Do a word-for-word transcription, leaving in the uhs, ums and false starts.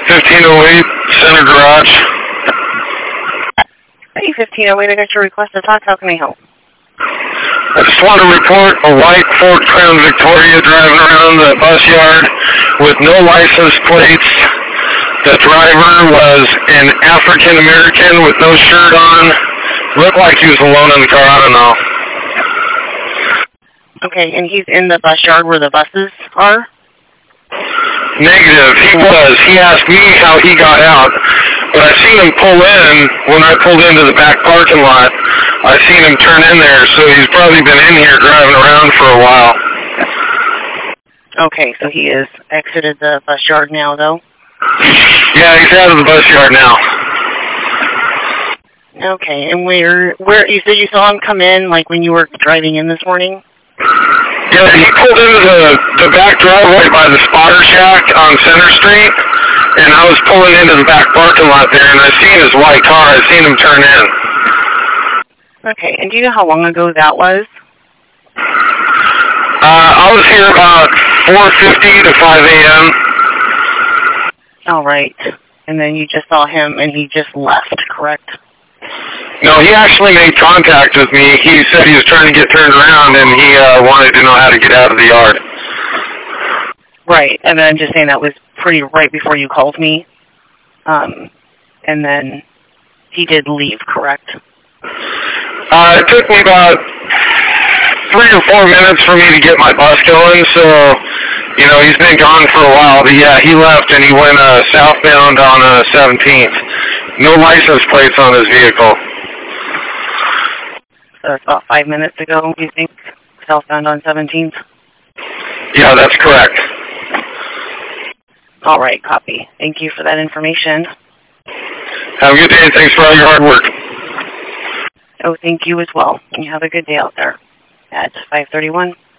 fifteen oh eight, Center Garage. Hey, fifteen oh eight, I got your request to talk. How can I help? I just want to report a white Ford Crown Victoria driving around the bus yard with no license plates. The driver was an African American with no shirt on. Looked like he was alone in the car. I don't know. Okay, and he's in the bus yard where the buses are? Negative. He was. He asked me how he got out, but I seen him pull in when I pulled into the back parking lot. I seen him turn in there, so he's probably been in here driving around for a while. Okay, so he is exited the bus yard now, though? Yeah, he's out of the bus yard now. Okay, and where, where, you said you saw him come in, like when you were driving in this morning? Yeah, he pulled into the, the back driveway by the spotter shack on Center Street, and I was pulling into the back parking lot there, and I seen his white car. I seen him turn in. Okay, and do you know how long ago that was? Uh, I was here about four fifty to five a m All right, and then you just saw him, and he just left, correct? No, he actually made contact with me. He said he was trying to get turned around, and he uh, wanted to know how to get out of the yard. Right, and then I'm just saying that was pretty right before you called me. Um, and then he did leave, correct? Uh, it took me about three or four minutes for me to get my bus going, so, you know, he's been gone for a while. But, yeah, he left, and he went uh, southbound on uh, seventeenth. No license plates on his vehicle. So that's about five minutes ago, you think, southbound on seventeenth? Yeah, that's correct. All right, copy. Thank you for that information. Have a good day. Thanks for all your hard work. Oh, thank you as well. You have a good day out there at five thirty-one.